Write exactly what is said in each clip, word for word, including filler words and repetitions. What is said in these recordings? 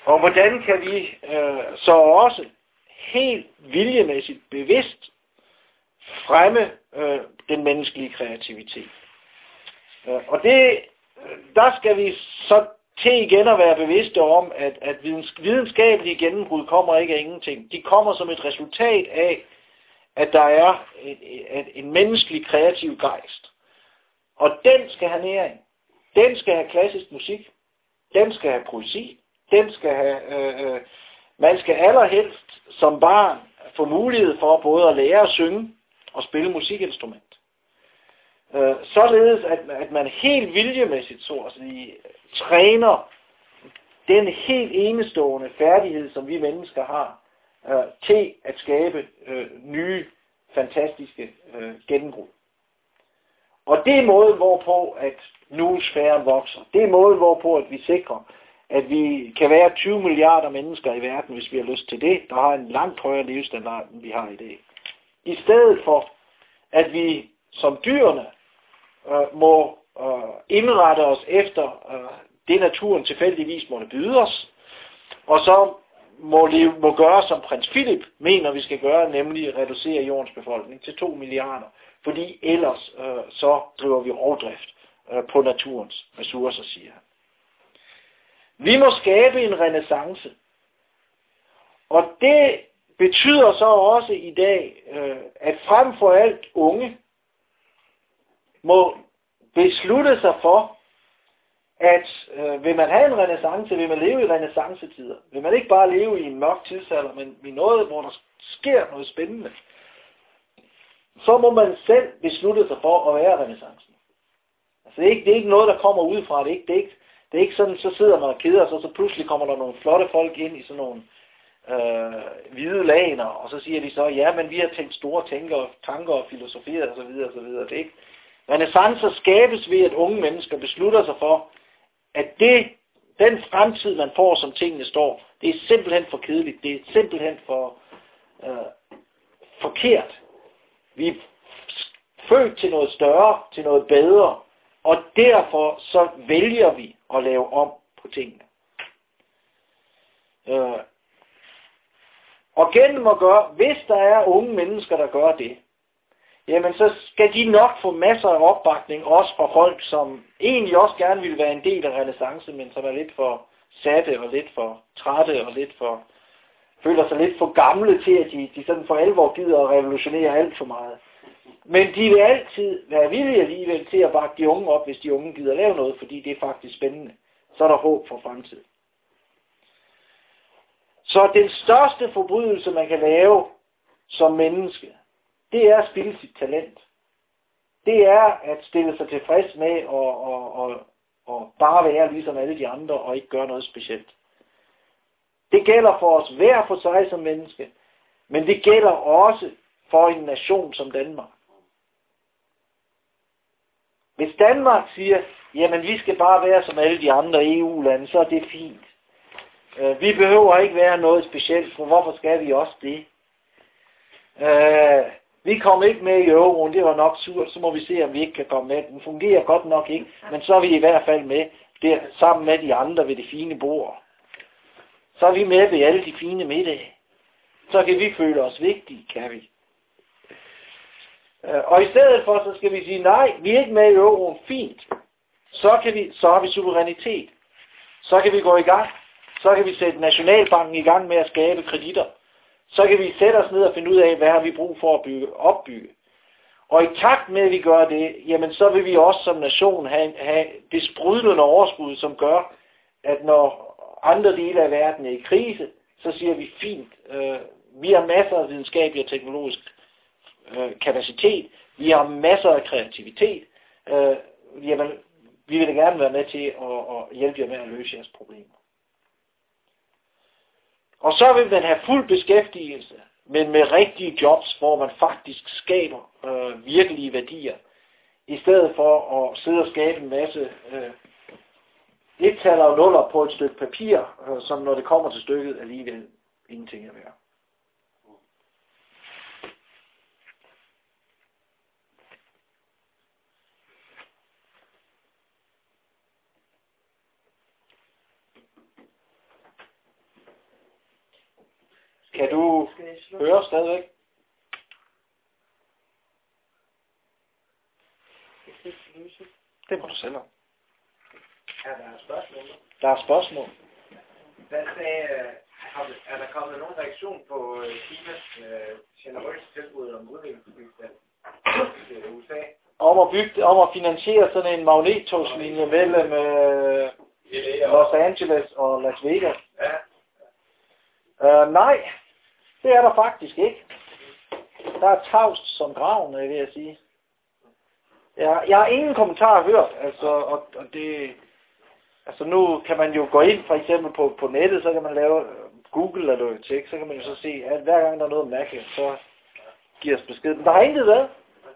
Og hvordan kan vi øh, så også helt viljemæssigt bevidst fremme øh, den menneskelige kreativitet. Øh, og det, der skal vi så til igen at være bevidste om, at, at videns, videnskabelige gennembrud kommer ikke af ingenting. De kommer som et resultat af, at der er en, en, en menneskelig kreativ gejst. Og den skal have næring. Den skal have klassisk musik. Den skal have poesi. Den skal have... Øh, øh, man skal allerhelst som barn få mulighed for både at lære at synge og spille musikinstrument. Øh, således at, at man helt viljemæssigt så at sige, træner den helt enestående færdighed, som vi mennesker har, øh, til at skabe øh, nye, fantastiske øh, gennembrud. Og det er måden, hvorpå at nusfæren vokser. Det er måden, hvorpå at vi sikrer, at vi kan være tyve milliarder mennesker i verden, hvis vi har lyst til det, der har en langt højere levestandard, end vi har i dag. I stedet for, at vi som dyrene øh, må øh, indrette os efter øh, det, naturen tilfældigvis måtte byde os, og så må, leve, må gøre, som prins Philip mener, vi skal gøre, nemlig reducere jordens befolkning til to milliarder, fordi ellers øh, så driver vi rovdrift øh, på naturens ressourcer, siger han. Vi må skabe en renæssance. Og det betyder så også i dag, øh, at frem for alt unge må beslutte sig for, at øh, vil man have en renæssance, vil man leve i renæssancetider. Vil man ikke bare leve i en mørk tidsalder, men i noget, hvor der sker noget spændende. Så må man selv beslutte sig for at være renæssancen. Altså det er ikke, det er ikke noget, der kommer udefra. Det er ikke, det er ikke Det er ikke sådan, så sidder man og keder sig, og så pludselig kommer der nogle flotte folk ind i sådan nogle øh, hvide laner, og så siger de så, ja, men vi har tænkt store tænker, tanker og filosoferet osv. osv. Det er ikke. Renæssancer skabes ved, at unge mennesker beslutter sig for, at det, den fremtid, man får, som tingene står, det er simpelthen for kedeligt, det er simpelthen for øh, forkert. Vi er født til noget større, til noget bedre, og derfor så vælger vi at lave om på tingene. Øh, og gennem at gøre, hvis der er unge mennesker, der gør det, jamen så skal de nok få masser af opbakning, også fra folk, som egentlig også gerne vil være en del af renæssance, men som er lidt for satte og lidt for trætte og lidt for, føler sig lidt for gamle til, at de, de sådan for alvor gider at revolutionere alt for meget. Men de vil altid være villige alligevel til at bakke de unge op, hvis de unge gider lave noget, fordi det er faktisk spændende. Så er der håb for fremtiden. Så den største forbrydelse, man kan lave som menneske, det er at spilde sit talent. Det er at stille sig tilfreds med at og, og, og bare være ligesom alle de andre og ikke gøre noget specielt. Det gælder for os hver for sig som menneske, men det gælder også for en nation som Danmark. Hvis Danmark siger, jamen vi skal bare være som alle de andre E U-lande, så er det fint. Vi behøver ikke være noget specielt, for hvorfor skal vi også det? Vi kom ikke med i euroen, det var nok surt, så må vi se, om vi ikke kan komme med. Den fungerer godt nok ikke, men så er vi i hvert fald med der, sammen med de andre ved det fine bord. Så er vi med ved alle de fine middage. Så kan vi føle os vigtige, kan vi. Og i stedet for, så skal vi sige, nej, vi er ikke med i euroen, fint. Så, kan vi, så har vi suverænitet. Så kan vi gå i gang. Så kan vi sætte Nationalbanken i gang med at skabe kreditter. Så kan vi sætte os ned og finde ud af, hvad har vi brug for at bygge, opbygge. Og i takt med, at vi gør det, jamen så vil vi også som nation have, have det sprudlende overskud, som gør, at når andre dele af verden er i krise, så siger vi fint, øh, vi har masser af videnskabelig og teknologisk øh, kapacitet, vi har masser af kreativitet, øh, jamen, vi vil gerne være med til at, at hjælpe jer med at løse jeres problemer. Og så vil man have fuld beskæftigelse, men med rigtige jobs, hvor man faktisk skaber øh, virkelige værdier, i stedet for at sidde og skabe en masse øh, et-taller og nuller på et stykke papir, øh, som når det kommer til stykket alligevel ingenting er værd. Kan du høre stadigvæk? Det må du selv om. Er der spørgsmål? Der er spørgsmål. Hvad sagde, er der kommet nogen reaktion på Kinas generøse tilbud om udviklingsbistand til U S A? Om at, bygge, om at finansiere sådan en magnettogslinje mellem øh, Los Angeles og Las Vegas. Ja. Uh, nej, det er der faktisk ikke. Der er tavst som graven, vil jeg sige. Jeg, jeg har ingen kommentar hørt, altså, og, og det, altså nu kan man jo gå ind for eksempel på, på nettet, så kan man lave Google eller noget tjek, så kan man jo så se, at hver gang der er noget mærkeligt, så giver os besked. Men der har intet været.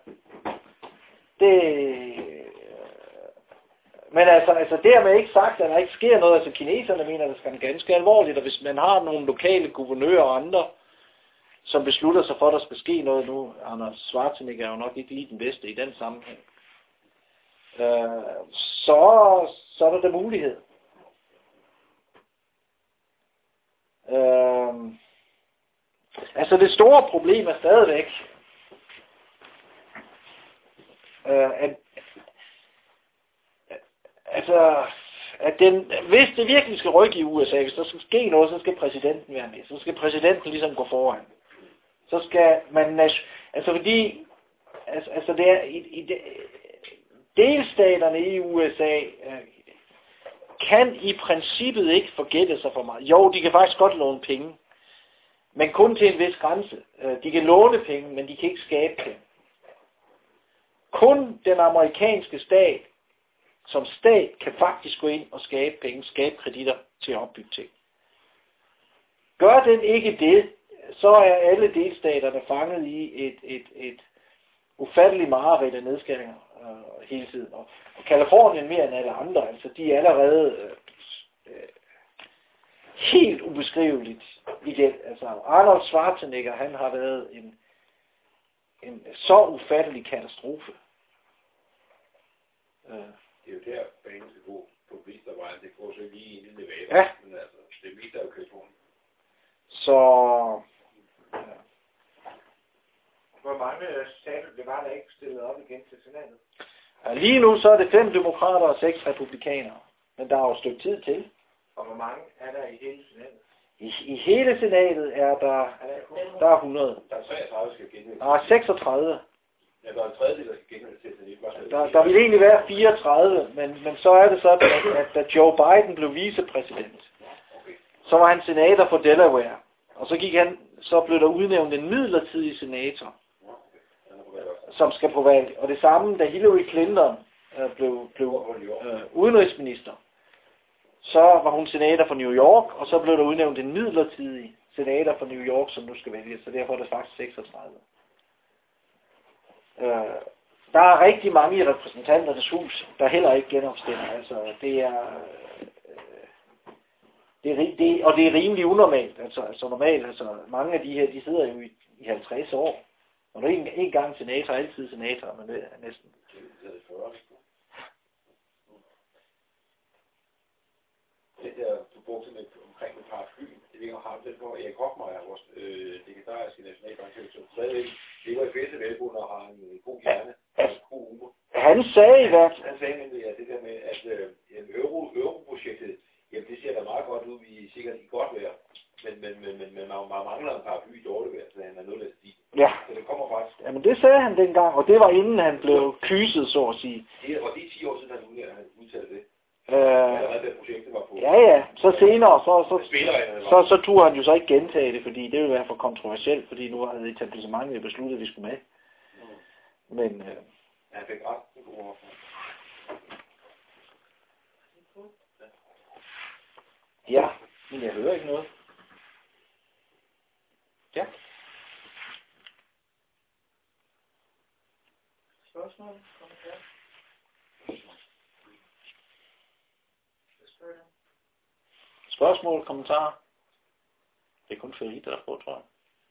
Det, men altså, altså dermed ikke sagt, at der ikke sker noget. Altså kineserne mener, at det skal ganske alvorligt, og hvis man har nogle lokale guvernører og andre, som beslutter sig for, at der skal ske noget nu, Anders Schwarzenegger er jo nok ikke lige den bedste i den sammenhæng, øh, så, så er der da mulighed. Øh, altså det store problem er stadigvæk, øh, at altså, at den, hvis det virkelig skal rykke i U S A, hvis der skal ske noget, så skal præsidenten være med. Så skal præsidenten ligesom gå foran. Så skal man, altså fordi, altså, altså det er, i, i delstaterne i U S A øh, kan i princippet ikke forgætte sig for meget. Jo, de kan faktisk godt låne penge, men kun til en vis grænse. De kan låne penge, men de kan ikke skabe penge. Kun den amerikanske stat som stat kan faktisk gå ind og skabe penge, skabe kreditter til at opbygge ting. Gør den ikke det, så er alle delstaterne fanget i et, et, et ufatteligt mareridt af nedskæringer øh, hele tiden. Og, og Kalifornien mere end alle andre, altså de er allerede øh, øh, helt ubeskriveligt igen. Altså Arnold Schwarzenegger, han har været en, en så ufattelig katastrofe. Øh. Det er jo der, banen skal gå på Vistervejen. Det går så lige ind i Nevada. Ja. Men altså, det meste er jo Kalifornien. Så... Ja. Hvor mange stater blev bare der ikke stillet op igen til senatet? Ja, lige nu så er det fem demokrater og seks republikanere. Men der er jo et stykke tid til. Og hvor mange er der i hele senatet? I, i hele senatet er der, Er der hundrede? der er hundrede. Der er treogtredive, der skal genvælges. Der er seksogtredive. Ja, der er en tredjedel, der skal genvælges til, så det er bare... Der, der vil egentlig være fireogtredive, men, men så er det sådan, at, at da Joe Biden blev vicepræsident, så var han senator for Delaware. Og så gik han, så blev der udnævnt en midlertidig senator, som skal på valg. Og det samme, da Hillary Clinton øh, blev, blev øh, udenrigsminister, så var hun senator for New York, og så blev der udnævnt en midlertidig senator for New York, som nu skal vælges, så derfor er det faktisk seksogtredive. Øh, der er rigtig mange i repræsentanternes hus, der heller ikke genopstemmer. Altså, det er, øh, det er det, og det er rimelig unormalt. Altså, altså normalt, altså mange af de her, de sidder jo i, i halvtreds år. Og der er en, en gang senator, altid senator, men det er næsten. Det der, du brugte med omkring med paraplyen, det ligger og har det på Erik Hoffmeier, vores øh, legendariske nationalbankdirektør, som stadigvæk lever i bedste velbund og har en god hjerne, og en god humor. Han sagde i hvert Han sagde nemlig, at det der med, at øh, euro, europrojektet, jamen det ser da meget godt ud, vi er sikkert i godt vejr, men, men, men, men, men man, man mangler en paraply i dårligt vejr, så han er nødt til at ja. Så det kommer faktisk. Jamen det sagde han dengang, og det var inden han blev kyset, så at sige. Det var de ti år siden, han udtalte det. Øh, projektet var på. Ja, ja. Så senere, så, så, så, så, så turde han jo så ikke gentage det, fordi det ville være for kontroversielt, fordi nu havde etablissementet besluttet, at vi skulle med. Mm. Men... Øh, han fik ret en god år. Ja, men jeg hører ikke noget. Ja. Spørgsmål? Kommentarer? Spørgsmål, kommentarer? Det er kun Ferita, der får, tror jeg.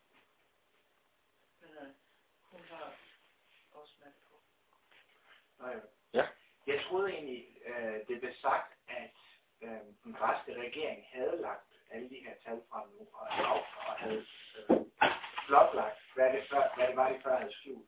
Men øh, hun har også med på. Nej. Ja. Jeg troede egentlig, øh, det blev sagt, at øh, den græske regering havde lagt alle de her tal frem nu, og, og havde det var ikke før, han skjult.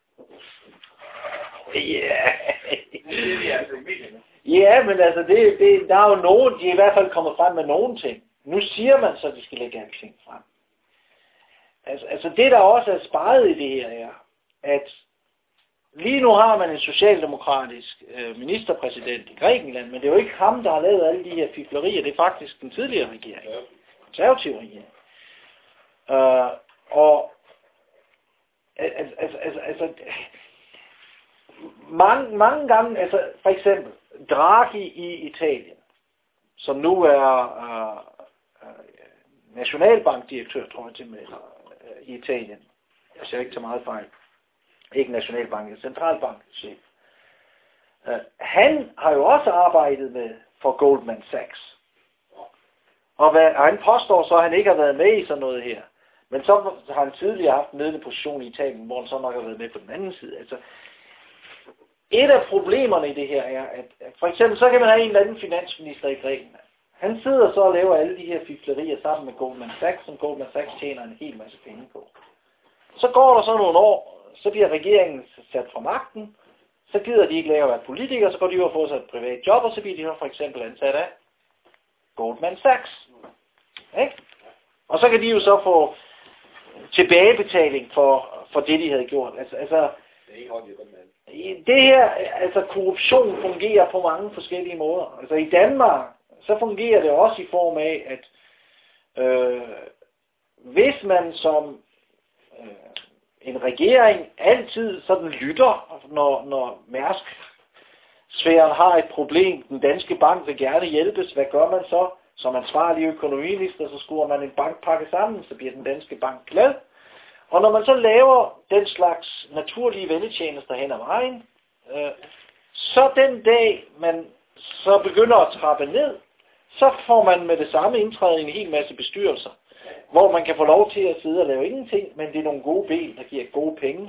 Ja. Det siger vi altså i medierne. Ja, men altså, det, det, der er jo nogen, de er i hvert fald kommet frem med nogen ting. Nu siger man så, at de skal lægge alting frem. Altså, altså det, der også er sparet i det her, er, at lige nu har man en socialdemokratisk øh, ministerpræsident i Grækenland, men det er jo ikke ham, der har lavet alle de her fiflerier, det er faktisk den tidligere regering. Konservative regering. Øh, og altså, altså, altså, altså mange, mange gange, altså for eksempel Draghi i Italien, som nu er øh, øh, nationalbankdirektør, tror jeg til med øh, i Italien. Jeg ser ikke til meget fejl. Ikke nationalbank, centralbankchef. Uh, han har jo også arbejdet med for Goldman Sachs. Og, hvad, og han påstår så, at han ikke har været med i sådan noget her. Men så har han tidligere haft en ledende position i Italien, hvor han så nok har været med på den anden side. Altså, et af problemerne i det her er, at for eksempel så kan man have en eller anden finansminister i Grækenland. Han sidder så og laver alle de her fiflerier sammen med Goldman Sachs, som Goldman Sachs tjener en hel masse penge på. Så går der så nogle år, så bliver regeringen sat fra magten, så gider de ikke længere at være politikere, så går de ud og får sig et privat job, og så bliver de her for eksempel ansat af Goldman Sachs. Ikke? Og så kan de jo så få tilbagebetaling for, for det, de havde gjort. Altså, altså det her, altså korruption fungerer på mange forskellige måder. Altså i Danmark, så fungerer det også i form af, at øh, hvis man som øh, en regering altid sådan lytter, når, når Mærsk-sfæren har et problem, den danske bank vil gerne hjælpes, hvad gør man så? Som ansvarlig økonomiminister, så skruer man en bankpakke sammen, så bliver den danske bank glad. Og når man så laver den slags naturlige vennetjenester hen ad vejen, øh, så den dag, man så begynder at trappe ned, så får man med det samme indtræde en hel masse bestyrelser, hvor man kan få lov til at sidde og lave ingenting, men det er nogle gode ben, der giver gode penge.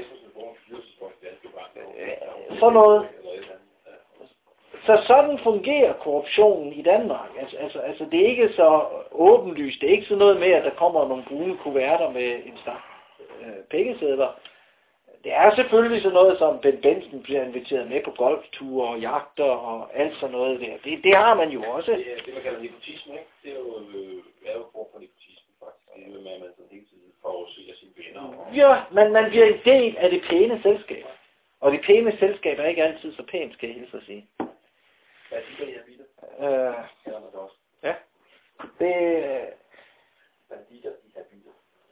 For noget. Så sådan fungerer korruptionen i Danmark. Altså, altså, altså det er ikke så åbenlyst. Det er ikke sådan noget med, at der kommer nogle brune kuverter med en stak øh, pengesedler. Det er selvfølgelig sådan noget, som Ben Benson bliver inviteret med på golfture og jagter og alt sådan noget der. Det, det har man jo også. Det er det, man kalder nepotisme, ikke? Det er jo, øh, er jo form for nepotisme, faktisk. Det er jo med, at man sådan hele tiden forudser sine venner. Og... Ja, men man bliver en del af det pæne selskab. Og det pæne selskab er ikke altid så pænt, skal jeg hilse at sige. Hvad er det, jeg bitter? Øh, ja, det også. Ja. Det... Banditter, de her bitter.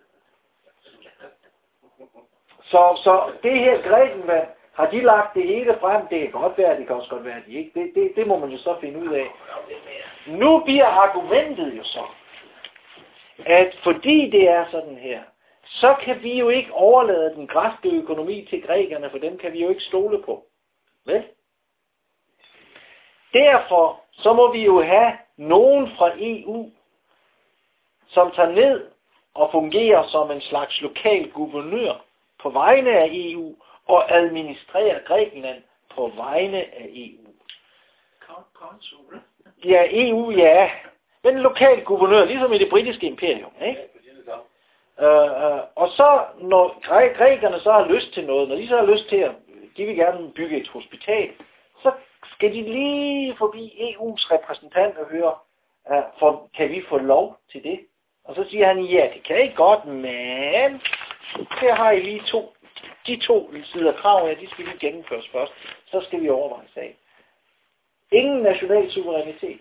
Så, så det her Grækenland, har de lagt det hele frem? Det kan godt være, det kan også godt være, at de ikke. Det, det, det må man jo så finde ud af. Nu bliver argumentet jo så, at fordi det er sådan her, så kan vi jo ikke overlade den græske økonomi til grækerne, for dem kan vi jo ikke stole på. Vel? Derfor så må vi jo have nogen fra E U, som tager ned og fungerer som en slags lokal guvernør på vegne af E U og administrerer Grækenland på vegne af E U. Konsul. Ja, E U, ja. Den lokal guvernør, ligesom i det britiske imperium, ikke? Uh, uh, og så, når græ- grækerne så har lyst til noget, når de så har lyst til at, de vil gerne bygge et hospital, så skal de lige forbi E U's repræsentant og høre, uh, for, kan vi få lov til det? Og så siger han, ja, det kan I godt, men her har I lige to. De to sider krav her, de skal lige gennemføres først. Så skal vi overveje sagen. Ingen national suverænitet.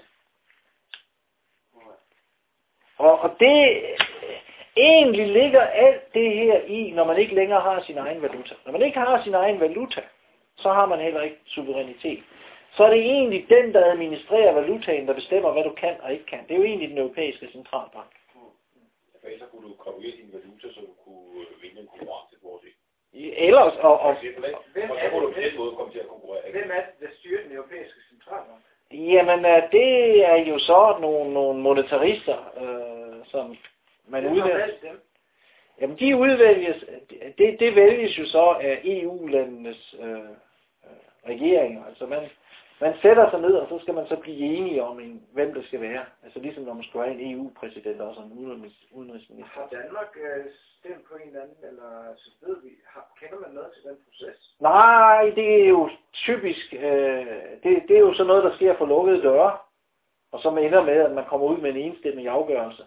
Og, og det egentlig ligger alt det her i, når man ikke længere har sin egen valuta. Når man ikke har sin egen valuta, så har man heller ikke suverænitet. Så er det egentlig den, der administrerer valutaen, der bestemmer, hvad du kan og ikke kan. Det er jo egentlig den europæiske centralbank. For ellers kunne du komme ud i din valuta, så du kunne vinde en konkurrence på vores. Ellers, og... og hvem er det, på den måde komme til at konkurrere? Hvem er det, der styrer den europæiske centralbank? Jamen, det er jo så nogle, nogle monetarister, øh, som man udvælger. Jamen, de udvælges, det, det vælges jo så af E U-landenes øh, regeringer. Altså, man, Man sætter sig ned, og så skal man så blive enige om, en, hvem det skal være. Altså ligesom når man skulle have en E U-præsident og sådan en udenrigsminister. Har Danmark øh, stemt på en eller anden, eller så ved vi, har, kender man noget til den proces? Nej, det er jo typisk, øh, det, det er jo sådan noget, der sker for lukkede døre, og som ender med, at man kommer ud med en enstemmig afgørelse.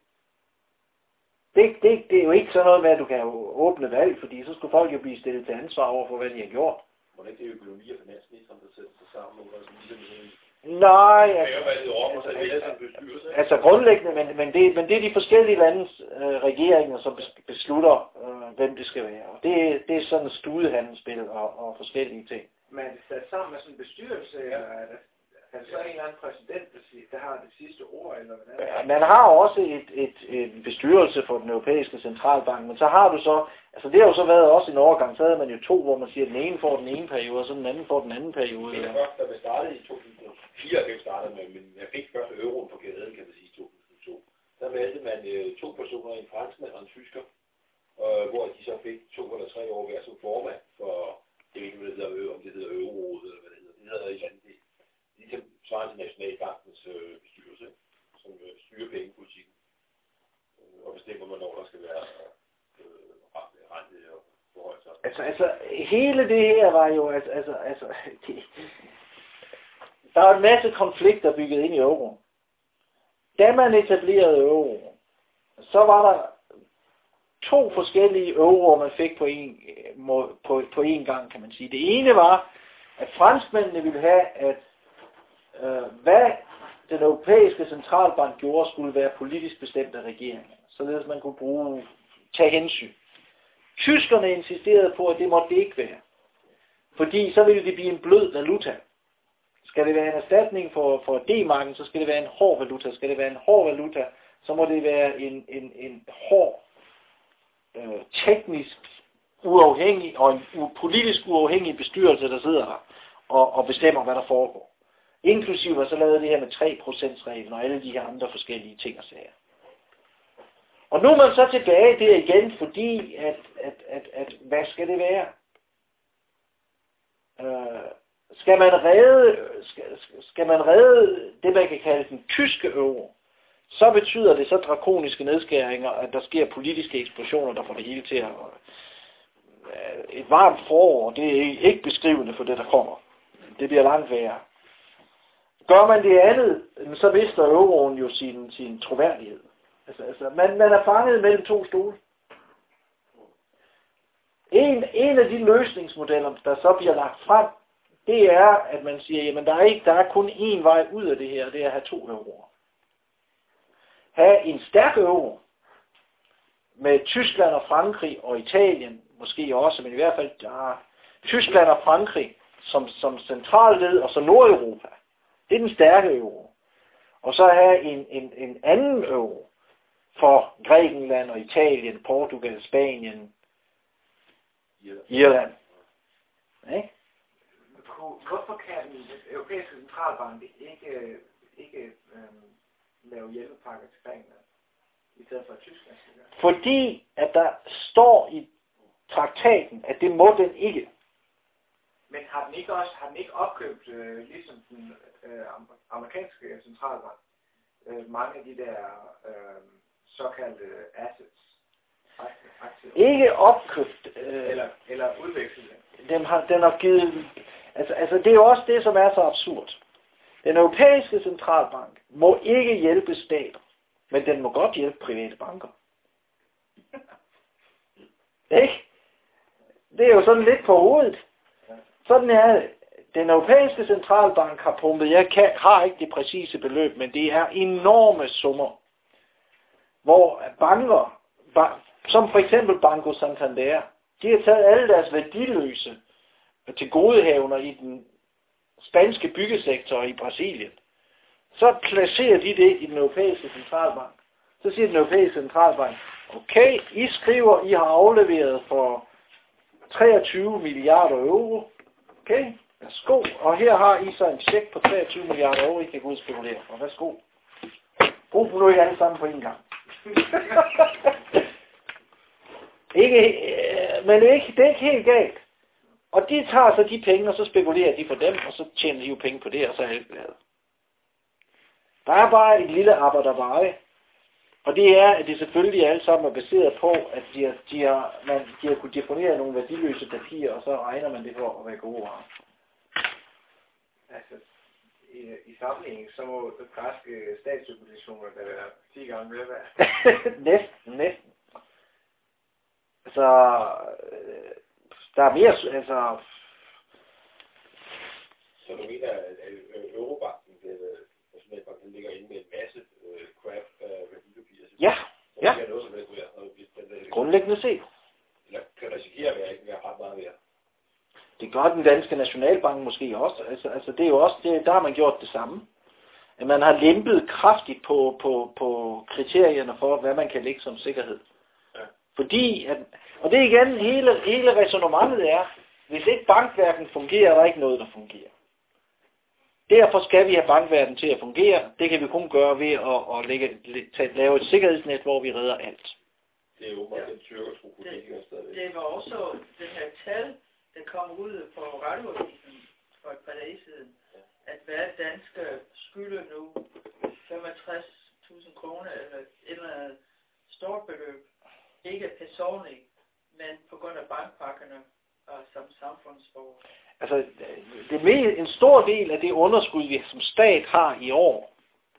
Det, det, det er jo ikke sådan noget med, at du kan åbne valg, fordi så skulle folk jo blive stillet til ansvar over for, hvad de har gjort. Må det ikke det økonomi- og finansministeren, der sætter sig sammen over sådan ligesom Nej, altså, altså, altså grundlæggende, men, men, det, men det er de forskellige landes øh, regeringer, som beslutter, øh, hvem det skal være. Og det, det er sådan et studehandelsspil og, og forskellige ting. Men er det sat sammen med sådan en bestyrelse, eller er det, er det så en eller anden præsident, der, siger, der har det sidste ord, eller hvad? Ja, man har også et, et, et bestyrelse for den europæiske centralbank, men så har du så, altså det har jo så været også en overgang, så havde man jo to, hvor man siger, at den ene får den ene periode, og så den anden får den anden periode. Det er først, da vi startede i to tusind og fire, vi startede med, men jeg fik først euroen på gaden, kan man sige, i to tusind og to. Der valgte man øh, to personer, en franskmand og en tysker, øh, hvor de så fik to eller tre år hver som formand for, jeg ved ikke, hvad det hedder, om det hedder eurorådet, eller hvad det hedder, det hedder i andet det. Ligesom svarer til Nationalbankens øh, bestyrelse, som øh, styrer pengepolitikken øh, og bestemmer, hvornår der skal være øh, rente og forhold sig. Altså, altså, hele det her var jo, altså, altså, altså det, der var en masse konflikter bygget ind i euroen. Da man etablerede euroen, så var der to forskellige euroer, man fik på en, på, på en gang, kan man sige. Det ene var, at franskmændene ville have, at øh, hvad den europæiske centralbank gjorde, skulle være politisk bestemt af regeringen, således man kunne bruge, tage hensyn. Tyskerne insisterede på, at det måtte det ikke være, fordi så ville det blive en blød valuta. Skal det være en erstatning for, for D-marken, så skal det være en hård valuta. Skal det være en hård valuta, så må det være en, en, en hård, øh, teknisk uafhængig og en u- politisk uafhængig bestyrelse, der sidder der og, og bestemmer, hvad der foregår. Inklusive så lavede det her med tre procent reglen og alle de her andre forskellige ting og sager. Og nu er man så tilbage der igen, fordi at, at, at, at hvad skal det være? Øh, skal man redde, skal, skal man redde det, man kan kalde den tyske euro, så betyder det så drakoniske nedskæringer, at der sker politiske eksplosioner, der får det hele til at et varmt forår, det er ikke beskrivende for det, der kommer. Det bliver langt værre. Gør man det andet, så mister euroen jo sin, sin troværdighed. Altså, altså, man, man er fanget mellem to stole. En, en af de løsningsmodeller, der så bliver lagt frem, det er, at man siger, jamen der er, ikke, der er kun én vej ud af det her, og det er at have to euroer. Have en stærk euro, med Tyskland og Frankrig og Italien, måske også, men i hvert fald ja, Tyskland og Frankrig som, som centralled, og så Nordeuropa. Det er den stærke euro. Og så have en, en, en anden euro for Grækenland og Italien, Portugal, Spanien, Irland. Okay? Hvorfor kan den europæiske centralbank ikke, ikke øhm, lave hjælpepakker til Grækenland, i stedet for Tyskland? Fordi at der står i traktaten, at det må den ikke. Men har den ikke også har den ikke opkøbt, øh, ligesom den øh, amerikanske centralbank, øh, mange af de der øh, såkaldte assets? Aktiver. Ikke opkøbt. Øh, eller, eller udvekslet. Den har, den har givet... Altså, altså det er jo også det, som er så absurd. Den europæiske centralbank må ikke hjælpe stater, men den må godt hjælpe private banker. Ikke? Det er jo sådan lidt på hovedet. Sådan er det. Den europæiske centralbank har pumpet, jeg kan, har ikke det præcise beløb, men det er enorme summer, hvor banker, som for eksempel Banco Santander, de har taget alle deres værdiløse tilgodehavender i den spanske byggesektor i Brasilien. Så placerer de det i den europæiske centralbank. Så siger den europæiske centralbank, okay, I skriver, I har afleveret for treogtyve milliarder euro. Okay, værsgo. Og her har I så en check på treogtyve milliarder euro, I kan gå ud og spekulere for. Værsgo. Brug for nu ikke alle sammen på en gang. ikke, men ikke, det er ikke helt galt. Og de tager så de penge, og så spekulerer de på dem, og så tjener de jo penge på det, og så er alle glade. Der er bare et lille arbejderveje, og det er, at det selvfølgelig alle sammen er baseret på, at de har, de har, man, de har kunnet deponere nogle værdiløse papirer, og så regner man det for at være gode varer. Altså, i, i sammenligning, så må græske statsobligationer der være ti gange mere værd. næsten, næsten. Altså, øh, der er mere, altså... Så du mener, at Eurobanken, Nationalbanken, ligger inde med en masse øh, crap af værdipapirer? Ja, så ja. Det er noget, som ikke er grundlæggende set. Eller kan risikere at være ikke mere ret meget værd. Det gør den danske Nationalbank måske også. Altså, altså det er jo også, det, der har man gjort det samme. At man har lempet kraftigt på, på, på kriterierne for, hvad man kan lægge som sikkerhed. Ja. Fordi, at, og det er igen, hele, hele resonemanget er, hvis ikke bankverdenen fungerer, er der ikke noget, der fungerer. Derfor skal vi have bankverdenen til at fungere. Det kan vi kun gøre ved at, at lægge, at lave et sikkerhedsnet, hvor vi redder alt. Det er jo bare ja. Den tyrkerske politikere stadigvæk. Det var også den her tal, der kom ud på radioavisen for et par dage siden, at hver dansker skylder nu femogtres tusind kroner eller et eller andet stort beløb. Ikke personligt, men på grund af bankpakkerne og som samfundsborger. Altså, det med, en stor del af det underskud, vi som stat har i år,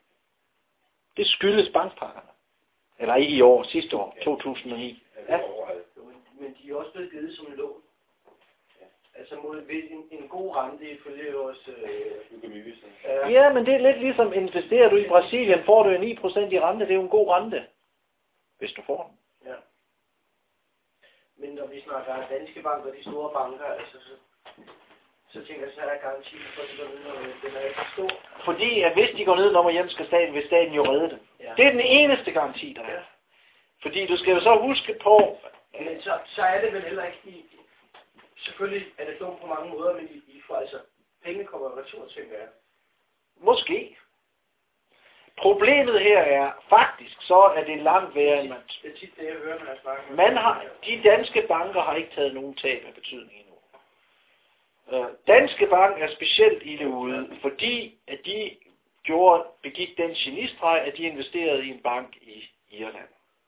det skyldes bankpakkerne. Eller ikke i år, sidste år, to tusind og ni. Ja. Men de er også blevet givet som lån. Altså mod en, en god rente ifølge vores økonomi. Øh, ja, men det er lidt ligesom, investerer du i Brasilien, får du ni procent i rente, det er jo en god rente. Hvis du får den. Ja. Men når vi snakker danske banker, de store banker, altså så, så tænker jeg, så er der garanti for, at de går ned, når den er ikke stor. Fordi at hvis de går ned, når man hjem skal staten, vil staten jo redde det. Ja. Det er den eneste garanti, der er. Ja. Fordi du skal jo så huske på... Men så, så er det vel heller ikke i... Selvfølgelig er det dumt på mange måder, men i, i for altså, penge kommer retur, tænker jeg. Måske. Problemet her er, faktisk så er det langt værre, end man... Det er tit det, jeg hører, når jeg snakker med... Man har, de danske banker har ikke taget nogen tab af betydning endnu. Uh, Danske Bank er specielt ille ude, fordi at de gjorde, begik den genistreg, at de investerede i en bank i Irland.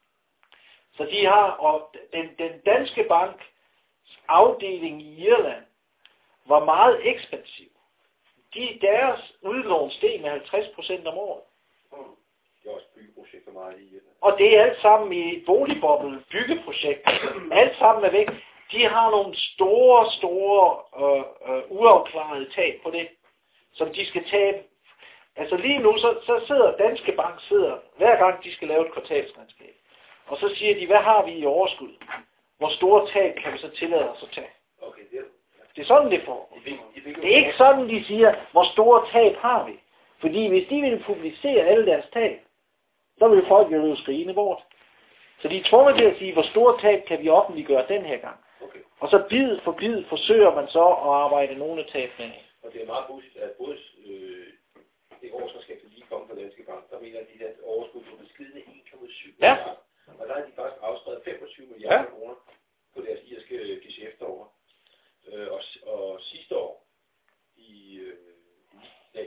Så de har, og den, den danske bank afdeling i Irland var meget ekspansiv. De, deres udlån steg med halvtreds procent om året. Det er også byggeprojekter meget i Irland. Og det er alt sammen i boligboble, byggeprojekter. Alt sammen er væk. De har nogle store, store øh, øh, uafklarede tab på det, som de skal tabe. Altså lige nu, så, så sidder Danske Bank, sidder, hver gang de skal lave et kvartalsregnskab. Og så siger de, hvad har vi i overskud? Hvor store tab kan vi så tillade os at tage? Okay, det, er, det er sådan, det får. Det er ikke sådan, de siger, hvor store tab har vi. Fordi hvis de ville publicere alle deres tab, så ville folk jo løbe skrigende bort. Så de er tvunget til at sige, hvor store tab kan vi offentliggøre den her gang. Okay. Og så bid for bid forsøger man så at arbejde nogle af tabene af. Og det er meget pudsigt, at både øh, det årsregnskab, der lige kom fra Danske Bank, der mener, at de der overskud på beskidende en komma syv ja. milliarder. Og der har de faktisk afskrevet femogtyve milliarder ja. kroner på deres irske geschæft over. Øh, og, og sidste år, i, øh, nej,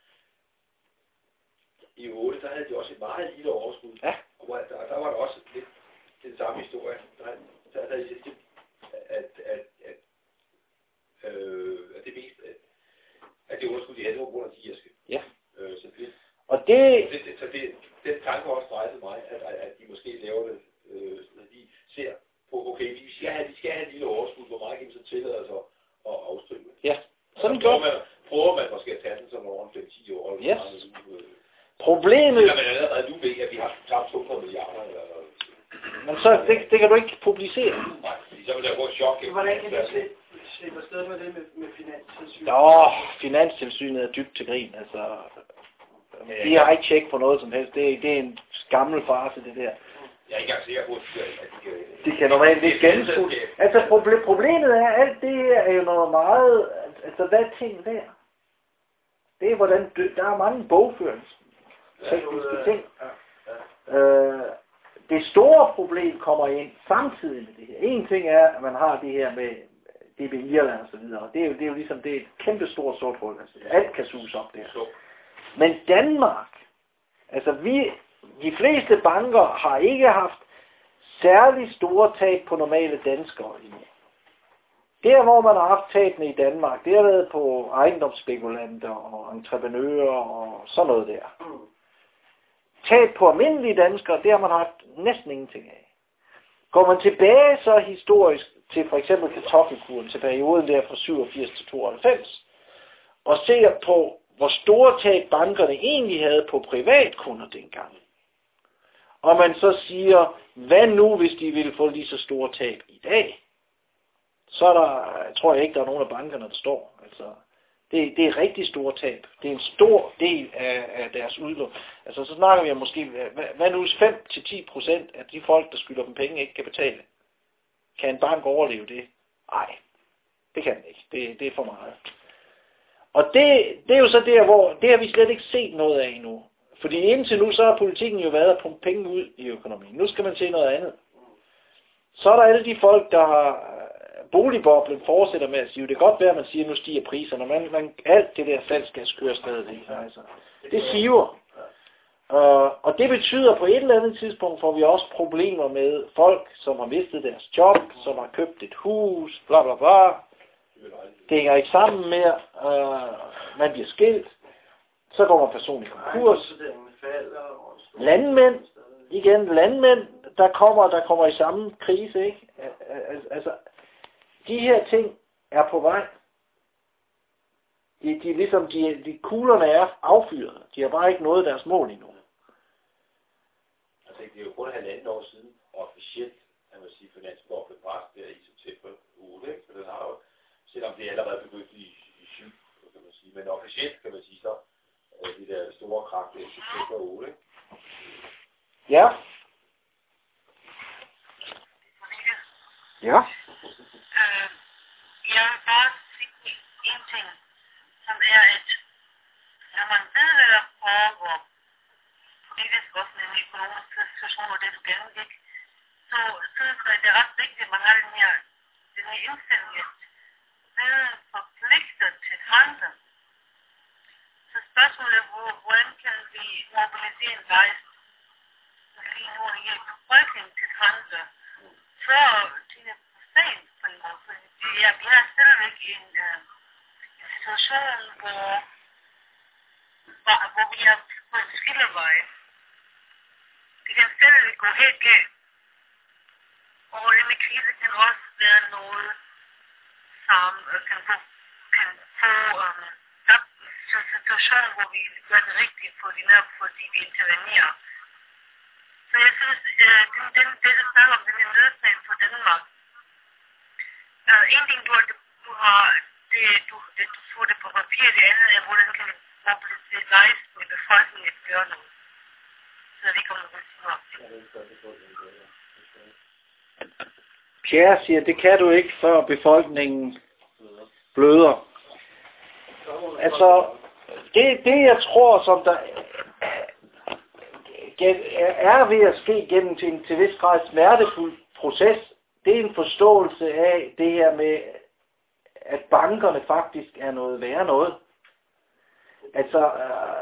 i otte, der havde de også et meget lille overskud. Ja. Og der, der var der også lidt den samme historie. Der, der, der, der at, at, at, øh, at det mest, at, at det underskud, de havde, var på grund af de irske. Ja. Øh, så det, og det... Så det, så det, den tanke har også drejet mig, at, at de måske laver det, øh, når de ser på, okay, vi skal have, de skal have et lille overskud, hvor meget kan vi så tillade os at, at afstryge. Ja, sådan gør godt. Man, prøver man måske at tage den sådan over fem til ti år. Eller yes. Nu, øh, Problemet... Så man allerede nu ved, at vi har tabt to hundrede milliarder. Eller, men så, det, det kan du ikke publicere. Nej, så vil der gå et chok. Hvordan kan vi slippe, slippe afsted med det med, med finanstilsynet? Nå, finanstilsynet er dybt til grin, altså... De har ikke tjekket på noget som helst. Det er, det er en gammel farce, det der. Jeg er ikke engang sikker på, at de kan... De kan normalt ikke gennemskue. Altså problemet er, alt det her er jo noget meget... Altså hvad er ting der? Det er hvordan... Der er mange bogføringstekniske ting. Øh, det store problem kommer ind samtidig med det her. En ting er, at man har det her med... D B Irland og så videre. Det er jo, det er jo ligesom, det er et kæmpe stort sort hul. Altså, alt kan suges op der. Men Danmark, altså vi, de fleste banker har ikke haft særlig store tab på normale danskere endnu. Der, hvor man har haft tabene i Danmark, det har været på ejendomsspekulanter og entreprenører og sådan noget der. Tab på almindelige danskere, det har man haft næsten ingenting af. Går man tilbage så historisk til for eksempel kartoffelkuren, til perioden der fra syvogfirs til tooghalvfems, og ser på, hvor store tab bankerne egentlig havde på privatkunder dengang. Og man så siger, hvad nu, hvis de ville få lige så store tab i dag? Så er der, jeg tror jeg ikke, der er nogen af bankerne, der står. Altså, det, det er rigtig store tab. Det er en stor del af, af deres udlån. Altså, så snakker vi om måske, hvad, hvad nu hvis fem til ti procent af de folk, der skylder dem penge, ikke kan betale? Kan en bank overleve det? Nej, det kan den ikke. Det, det er for meget. Og det, det er jo så der, hvor det har vi slet ikke set noget af endnu. Fordi indtil nu, så har politikken jo været at pumpe penge ud i økonomien. Nu skal man se noget andet. Så er der alle de folk, der har boligboblen fortsætter med at sige, det er godt være, at man siger, at nu stiger priserne, men man, alt det der salg skal køre stadigvæk. Altså. Det siver. Uh, og det betyder, at på et eller andet tidspunkt får vi også problemer med folk, som har mistet deres job, som har købt et hus, bla bla bla. Det hænger ikke sammen mere. Uh, man bliver skilt. Så går man personligt konkurs. Landmænd. Igen, landmænd, der kommer, der kommer i samme krise, ikke? Altså, de her ting er på vej. De, de, ligesom, de, de kuglerne er affyret. De har bare ikke nået deres mål endnu. Altså, det er jo kun halvandet år siden, officielt, kan man sige, Finansborg blev bragt der i september uge, ikke? For den har jo, selvom det er allerede begyndt i, i syv, kan man sige, men officielt, kan man sige, så er de der store kræfter i september uge, ikke? Ja. Ja. Øh, jeg vil bare sige en ting, som er, at når man ved, hvad der foregår politisk, også med en økonomisk situation, hvor det du gennemgik, så synes jeg, det er ret vigtigt, at man har den her, den her indstilling, at viden forpligter til handel. Så spørgsmålet er, hvordan kan vi mobilisere en gejst, lige nu en hjælp befolkningen til handel, før det er sent på en måde. Fordi ja, vi har stadigvæk en, uh, en situation, hvor, hvor vi er på en skillevej. Det kan stadigvæk gå helt galt. Og denne krise kan også være noget, som uh, kan få, kan få um, en situation, hvor vi gør det rigtigt for de nær, fordi vi intervenerer. Så jeg synes, øh, den, den, det du snakker om, den er nødplan for Danmark. Uh, en ting, du har, du har det, du, det, du får det på papir, det andet er, hvordan kan vi mobilisere gejst med befolkningen at gøre noget. Så vi kommer til at sige noget. Pierre siger, det kan du ikke, før befolkningen bløder. Altså, det, det jeg tror, som der er ved at ske gennem til en til vis grad smertefuld proces, det er en forståelse af det her med, at bankerne faktisk er noget værre noget. Altså,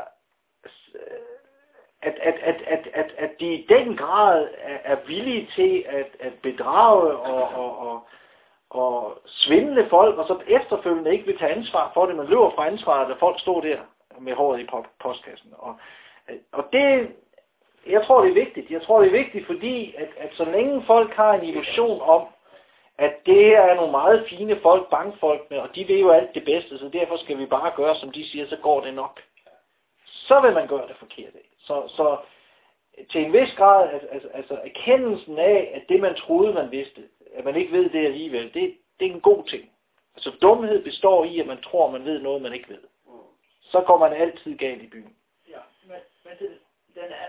at, at, at, at, at, at de i den grad er, er villige til at, at bedrage og, og, og, og svindle folk, og så efterfølgende ikke vil tage ansvar for det. Man løber fra ansvaret, da folk står der med håret i postkassen. Og, og det, jeg tror det er vigtigt. Jeg tror det er vigtigt, fordi at, at så længe folk har en illusion om, at det her er nogle meget fine folk, bankfolkene, og de ved jo alt det bedste, så derfor skal vi bare gøre, som de siger, så går det nok. Så vil man gøre det forkert. Så, så til en vis grad, altså, altså erkendelsen af, at det man troede, man vidste, at man ikke ved det alligevel, det, det er en god ting. Altså dumhed består i, at man tror, man ved noget, man ikke ved. Så går man altid galt i byen. Ja, men, men det, den er...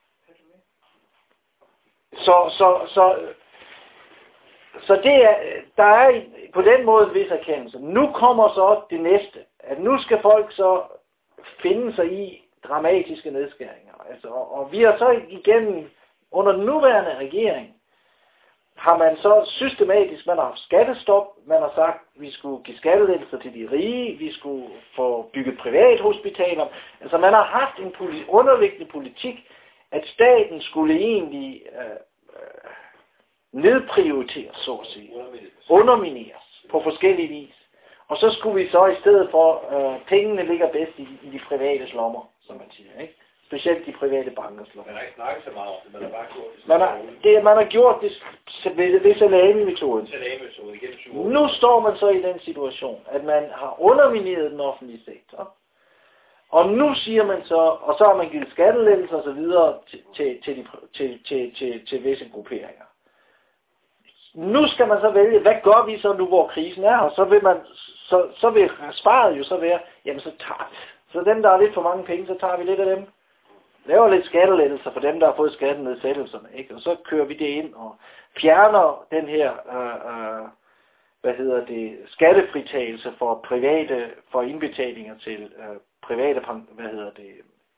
Så, så, så, så det er, der er på den måde en vis erkendelse. Nu kommer så det næste, at nu skal folk så finde sig i dramatiske nedskæringer. Altså, og, og vi har så igennem, under den nuværende regering, har man så systematisk, man har haft skattestop, man har sagt, at vi skulle give skattelettelser til de rige, vi skulle få bygget privathospitaler. Altså man har haft en politi- underliggende politik, at staten skulle egentlig øh, øh, nedprioriteres, så at sige. Undermineres på forskellige vis. Og så skulle vi så i stedet for, øh, pengene ligger bedst i, i de private lommer, som man siger, ikke? Specielt de private bankers lommer. Man har ikke snakket så meget om det, man har bare gjort det. Man har, det, man har gjort det ved, ved salami-metoden. Salami-metoden igennem tyve år. Nu står man så i den situation, at man har undermineret den offentlige sektor. Og nu siger man så, og så har man givet skattelettelser og så videre til, til, til, de, til, til, til, til visse grupperinger. Nu skal man så vælge, hvad gør vi så nu, hvor krisen er, og så vil man, så, så vil svaret jo så være, jamen så tager vi. Så dem, der har lidt for mange penge, så tager vi lidt af dem. Laver lidt skattelettelser for dem, der har fået skattenedsættelserne, ikke? Og så kører vi det ind og fjerner den her, øh, øh, hvad hedder det, skattefritagelse for private, for indbetalinger til øh, private, hvad hedder det,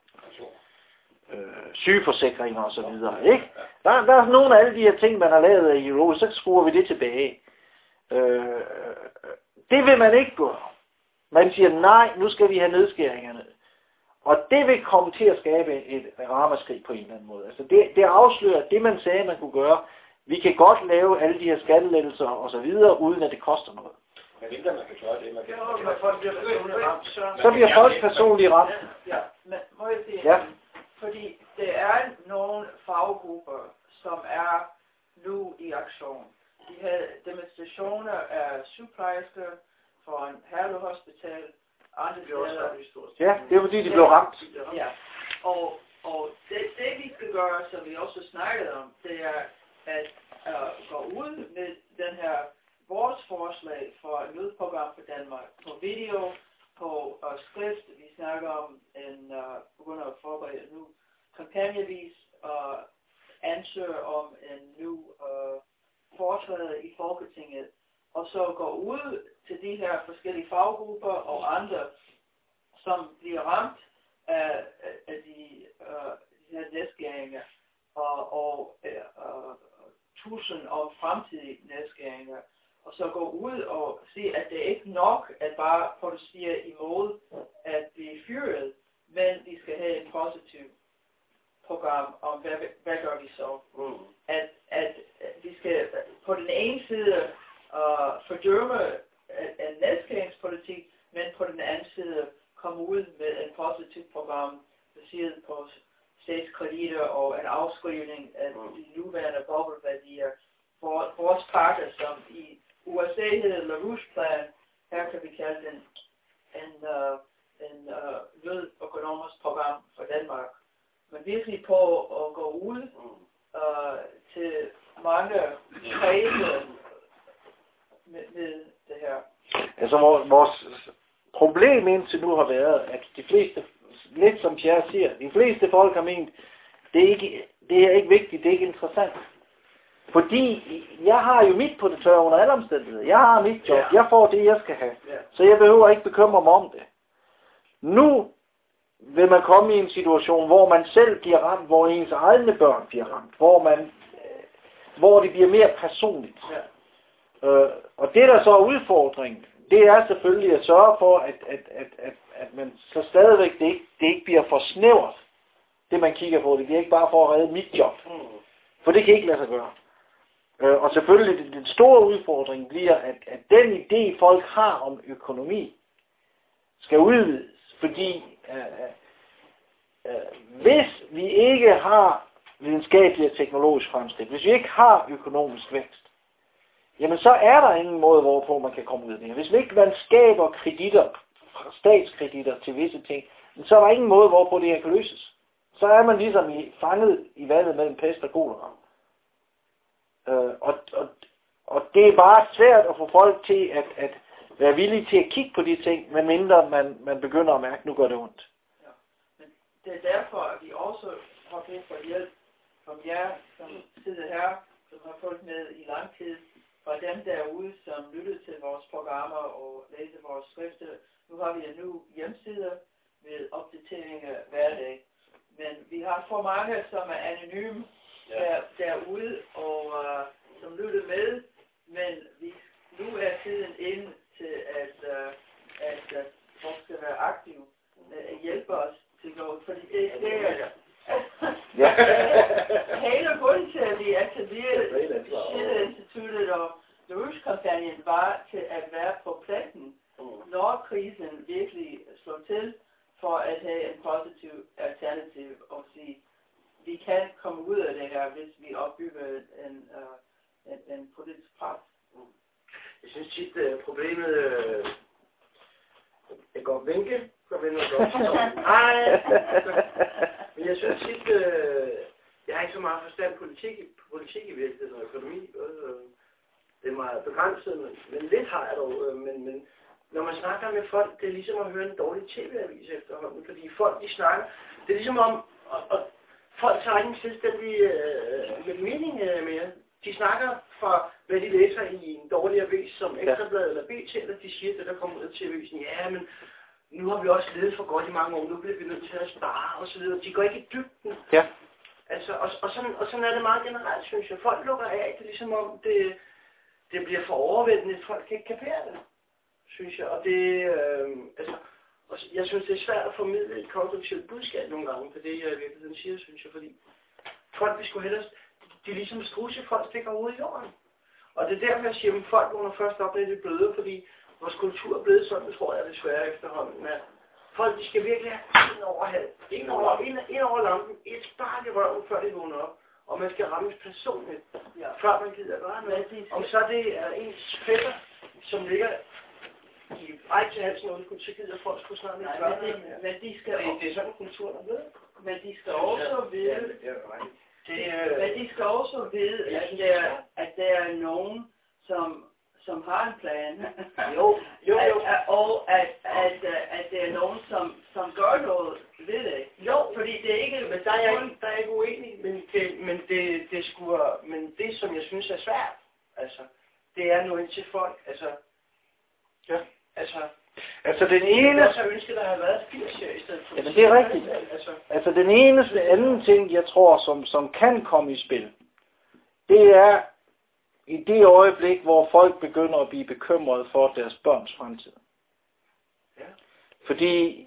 øh, sygeforsikringer og så videre, ikke? Der, der er nogle af alle de her ting, man har lavet af Euro, så skruer vi det tilbage. Øh, det vil man ikke gøre. Man siger, nej, nu skal vi have nedskæringerne. Og det vil komme til at skabe et ramaskrig på en eller anden måde. Altså det, det afslører, at det man sagde, man kunne gøre, vi kan godt lave alle de her skattelettelser og så videre, uden at det koster noget. Men mindre man kan gøre det, man kan... Jo, men folk bliver personligt ramt, så... Så bliver folk personligt ramt. Ja, men må jeg sige, Ja. fordi det er nogle faggrupper, som er nu i aktion. De havde demonstrationer af sygeplejersker for en Herlev Hospital, andre steder. Ja, det er fordi, de blev ramt. Ja, og, og det, det vi skal gøre, som vi også snakkede om, det er at uh, gå ud med den her vores forslag for et nødprogram for Danmark på video, på uh, skrift. Vi snakker om en, uh, begynder at forberede nu, kampagnevis og uh, ansøger om en ny uh, foretræde i Folketinget, og så gå ud til de her forskellige faggrupper og andre, som bliver ramt af, af de, uh, de her nedskæringer og, og uh, tusind om fremtidige nedskæringer, og så gå ud og se, at det er ikke nok at bare protestere imod at blive fyret, men vi skal have et positivt program om, hvad, hvad gør vi så? Mm. At, at vi skal på den ene side uh, fordømme en nedskæringspolitik, men på den anden side komme ud med et positivt program, baseret på statskreditter og en afskrivning af mm. de nuværende bobleværdier. For, vores pakke, som i U S A hedder LaRouche-plan, her kan vi kalde den en, uh, en uh, nødøkonomisk program for Danmark. Men virkelig på at gå ud uh, til mange kredse med, med det her. Altså vores problem indtil nu har været, at de fleste, lidt som Pierre siger, de fleste folk har ment, det er ikke, det er ikke vigtigt, det er ikke interessant. Fordi jeg har jo mit på det tørre under alle omstændigheder. Jeg har mit job, jeg får det, jeg skal have. Så jeg behøver ikke bekymre mig om det. Nu vil man komme i en situation, hvor man selv bliver ramt, hvor ens egne børn bliver ramt, hvor man, hvor det bliver mere personligt. Ja. Øh, og det der så er udfordringen, det er selvfølgelig at sørge for, at, at, at, at, at man så stadigvæk det ikke, det ikke bliver for snævert, det man kigger på. Det bliver ikke bare for at redde mit job. Mm. For det kan ikke lade sig gøre. Øh, og selvfølgelig den store udfordring bliver, at, at den idé folk har om økonomi, skal udvides. Fordi øh, øh, hvis vi ikke har videnskabelig og teknologisk fremskridt, hvis vi ikke har økonomisk vækst, jamen så er der ingen måde, hvorpå man kan komme ud af det. Hvis vi ikke man skaber kreditter, statskreditter til visse ting, så er der ingen måde, hvorpå det her kan løses. Så er man ligesom i, fanget i vandet mellem pest og kolera. Øh, og, og, og det er bare svært at få folk til at, at være villige til at kigge på de ting, medmindre man, man begynder at mærke, at nu gør det ondt. Ja. Men det er derfor, at vi også har brug for hjælp fra jer, som sidder her, som har fulgt med i lang tid, fra dem derude, som lytter til vores programmer og læser vores skrifter. Nu har vi en ny hjemmeside med opdateringer hver dag. Men vi har for mange, som er anonyme der, derude, og uh, som lytter bare til at være på pladsen, når krisen virkelig slår til, for at have en positiv alternativ og sige, vi kan komme ud af det her, hvis vi opbygger en, uh, en, en politisk pres. Jeg synes tit, uh, problemet... Uh, jeg går vinke, går vinke og går. Nej, men jeg synes tit, uh, jeg har ikke så meget forstand på politik, politik i virkeligheden og økonomi. Uh, det er meget begrænset, men, men lidt har jeg dog. Uh, men, men når man snakker med folk, det er ligesom at høre en dårlig tv-avis efterhånden, fordi folk, de snakker, det er ligesom om, og, og folk tager ikke en selvstændig øh, mening øh, mere. De snakker fra, hvad de læser i en dårlig avis, som Ekstrablad eller B T, eller de siger det, der kommer ud af tv-avisen, ja, men nu har vi også ledet for godt i mange år, nu bliver vi nødt til at spare, og så videre. De går ikke i dybden. Ja. Altså, og, og, sådan, og sådan er det meget generelt, synes jeg. Folk lukker af, det er ligesom om, det, det bliver for overvældende, folk kan ikke kapere det, synes jeg. Og det, øh, altså, og jeg synes, det er svært at formidle et konstruktivt budskab nogle gange, på det jeg i virkeligheden siger, synes jeg, fordi folk, vi skulle hellere, de er ligesom strudse, folk stikker ud i jorden. Og det er derfor, jeg siger, at folk vågner først op, når det bløde, fordi vores kultur er blevet sådan, tror jeg desværre efterhånden, at folk, de skal virkelig have ind over halv, ind over, ind, ind over lampen, et spark i røven, før de vågner op. Og man skal rammes personligt, ja, før man gider gøre noget. Om så det er ens fætter, som ligger i ej til halsen undskyld, så gider folk skulle snart ikke gøre det. Men de skal det, det er sådan en kultur, der er blevet. Men de skal også vide, det er, men de skal også vide, at der, at der er nogen, som, som har en plan. Jo, jo, jo. At, og at, at, at der er nogen, som, som gør noget ved det. Jo, fordi det er ikke... Men der er jeg, der er jeg ikke uenig, men det, men det, det skulle, men det, som jeg synes er svært, altså, det er nu ind til folk, altså, ja. Altså, altså den ene... Jeg har ønsket, at der har været firs her i stedet for... Ja, men det er rigtigt. Altså, altså den eneste anden ting, jeg tror, som, som kan komme i spil, det er i det øjeblik, hvor folk begynder at blive bekymrede for deres børns fremtid. Ja. Fordi...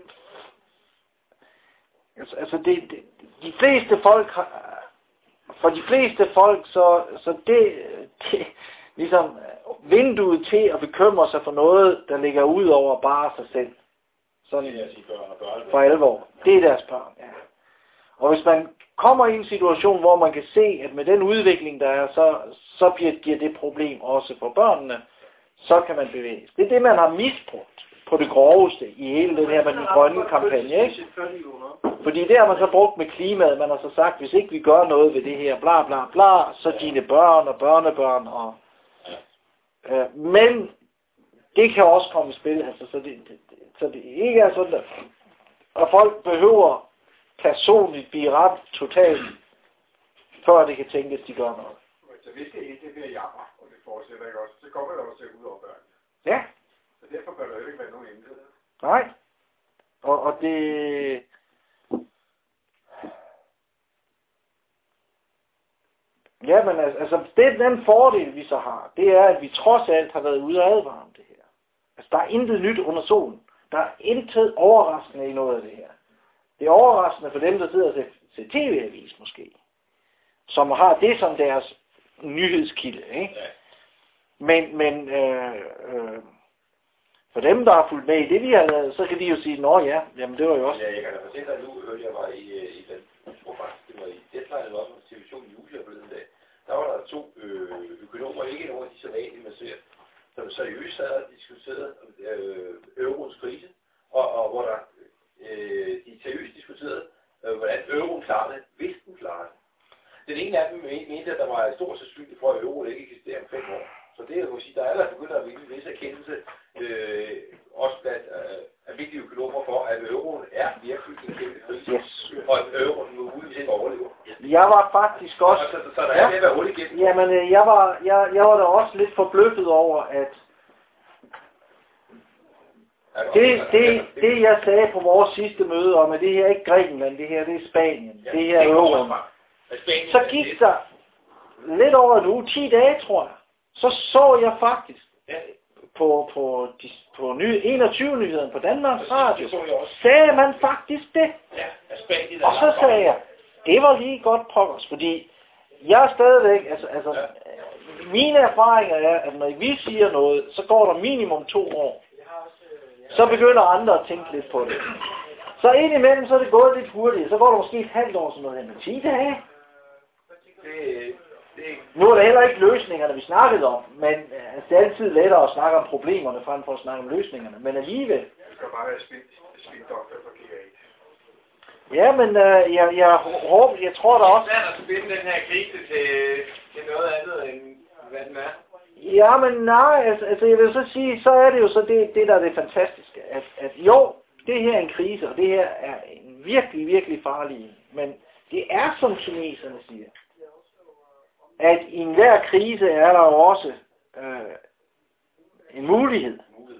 Altså, altså det, det, de fleste folk har... For de fleste folk, så, så det... det ligesom vinduet til at bekymre sig for noget, der ligger ud over bare sig selv. Sådan det er sige børn og børn. For alvor. Det er deres børn, ja. Og hvis man kommer i en situation, hvor man kan se, at med den udvikling, der er, så, så bliver, giver det problem også for børnene, så kan man bevæge. Det er det, man har misbrugt på det groveste i hele den her med den grønne kampagne, ikke? Fordi det har man så brugt med klimaet. Man har så sagt, hvis ikke vi gør noget ved det her, bla bla bla, så dine børn og børnebørn og Øh, men det kan også komme i spil, altså, så, det, det, så det ikke er sådan, at, at folk behøver personligt blive ret totalt, før det kan tænke, at de gør noget. Så hvis det ikke bliver jammer, og det fortsætter ikke også, så kommer det også ud over børnene. Ja. Så derfor bør der jo ikke være nogen enhed. Nej. Og, og det... Ja, men altså, det er den fordel, vi så har. Det er, at vi trods alt har været ude og advare om det her. Altså, der er intet nyt under solen. Der er intet overraskende i noget af det her. Det er overraskende for dem, der sidder og ser tv-avis måske. Som har det som deres nyhedskilde, ikke? Ja. Men, men øh, øh, for dem, der har fulgt med i det, vi har lavet, så kan de jo sige, nå ja, jamen det var jo også... Ja, jeg kan da fortælle dig, nu hørte jeg var i, i den, jeg tror faktisk, det var i Deadline eller også på T V to News her forleden dag. Der var der to øh, økonomer, ikke nogen af de sædvanlige, man ser, som seriøst havde diskuteret øh, euroens krise, og, og hvor der øh, de seriøst diskuterede, øh, hvordan euroen klarer det, hvis den klarer det. Den ene af dem mente, at der var et stort sandsynligt for, at euroen ikke eksisterer om fem år. Så det er jo at sige, der er der begyndt at vinde en vis erkendelse, øh, også blandt øh, almindelige økonomer for, at euroen er virkelig en kæmpe krise, yes. Og at euroen muligvis ikke overlever. Jeg var faktisk også... Så, så, så der er ja. ved at være hul igennem. Jamen, jeg var, jeg, jeg var da også lidt forbløffet over, at det, det, det, jeg sagde på vores sidste møde om, at det her er ikke Grækenland, det her det er Spanien, ja, det her er euroen. Så gik der lidt over en uge, ti dage, tror jeg. Så så jeg faktisk ja. på, på, de, på ny, enogtyve nyheden på Danmarks Radio, sagde man faktisk det. Ja, Spanien, og så sagde jeg, det var lige godt pokkers, fordi jeg er stadigvæk, altså, altså mine erfaringer er, at når vi siger noget, så går der minimum to år. Så begynder andre at tænke lidt på det. Så indimellem, så er det gået lidt hurtigt. Så går der måske et halvt år sådan noget her med ti dage. Det, det, Nu er det heller ikke løsningerne, vi snakkede om, men altså, det er altid lettere at snakke om problemerne, frem for at snakke om løsningerne. Men alligevel. Det skal bare være spidt, spidt doktor for G A. Ja, men øh, jeg, jeg, håber, jeg tror da også... Det er svært at spinde den her krise til, til noget andet, end hvad den er. Ja, men nej, altså, altså jeg vil så sige, så er det jo så det, det der er det fantastiske, at, at jo, det her er en krise, og det her er en virkelig, virkelig farlig, men det er som kineserne siger, at i enhver krise er der jo også øh, en mulighed.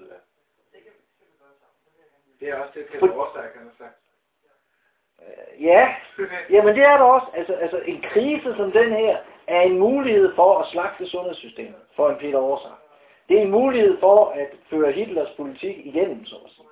Det er også det, Peter Årstad kan have sagt. Ja, jamen det er der også. Altså, altså en krise som den her er en mulighed for at slagte sundhedssystemet for en Peter Årstad. Det er en mulighed for at føre Hitlers politik igennem, så at sige.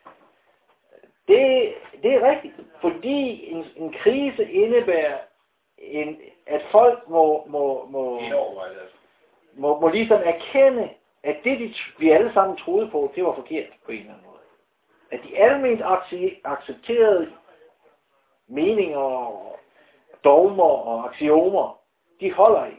Det, det er rigtigt, fordi en, en krise indebærer, en, at folk må, må, må, må, må ligesom erkende, at det, de, vi alle sammen troede på, det var forkert på en eller anden måde. At de alment accepterede meninger og dogmer og aksiomer, de holder ikke.